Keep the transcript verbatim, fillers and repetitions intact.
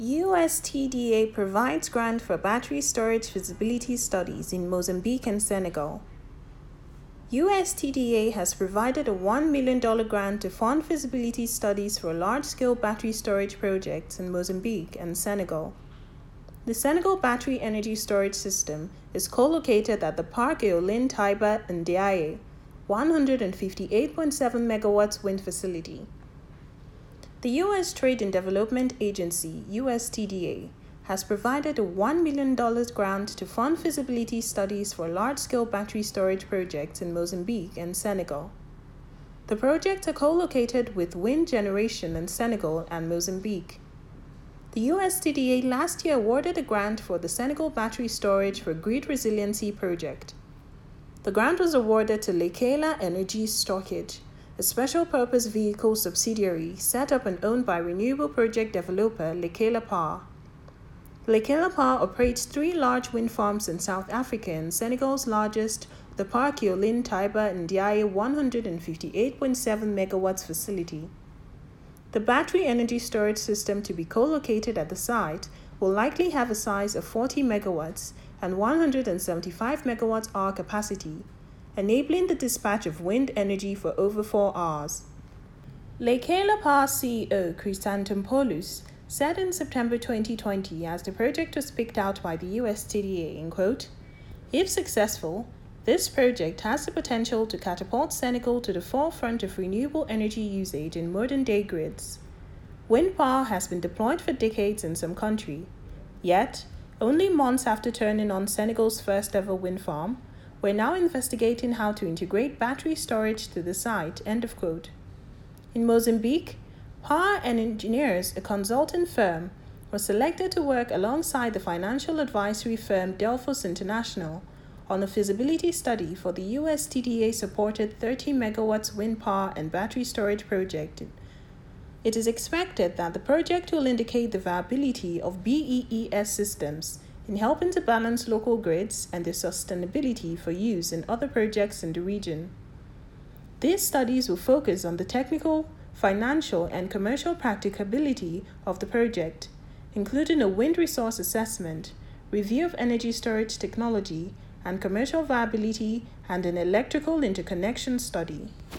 U S T D A provides grant for battery storage feasibility studies in Mozambique and Senegal. U S T D A has provided a one million dollars grant to fund feasibility studies for large-scale battery storage projects in Mozambique and Senegal. The Senegal Battery Energy Storage System is co-located at the Parc Eolien Taiba Ndiaye, one hundred fifty-eight point seven megawatts wind facility. The U S Trade and Development Agency, U S T D A, has provided a one million dollars grant to fund feasibility studies for large-scale battery storage projects in Mozambique and Senegal. The projects are co-located with wind generation in Senegal and Mozambique. The U S T D A last year awarded a grant for the Senegal Battery Storage for Grid Resiliency Project. The grant was awarded to Lekela Energy Storage, a special-purpose vehicle subsidiary set up and owned by renewable project developer Lekela Power. Lekela Power operates three large wind farms in South Africa and Senegal's largest, the Parc Eolien Taiba Ndiaye one hundred fifty-eight point seven megawatts facility. The battery energy storage system to be co-located at the site will likely have a size of forty megawatts and one hundred seventy-five megawatt hour capacity, enabling the dispatch of wind energy for over four hours. Lekela Power C E O Chrysanthempoulos said in September twenty twenty, as the project was picked out by the U S T D A, in quote, "If successful, this project has the potential to catapult Senegal to the forefront of renewable energy usage in modern-day grids. Wind power has been deployed for decades in some country. Yet, only months after turning on Senegal's first-ever wind farm, we're now investigating how to integrate battery storage to the site," end of quote. In Mozambique, Power and Engineers, a consulting firm, was selected to work alongside the financial advisory firm Delphos International on a feasibility study for the U S T D A-supported thirty megawatts wind power and battery storage project. It is expected that the project will indicate the viability of B E E S systems in helping to balance local grids and their sustainability for use in other projects in the region. These studies will focus on the technical, financial, and commercial practicability of the project, including a wind resource assessment, review of energy storage technology and commercial viability, and an electrical interconnection study.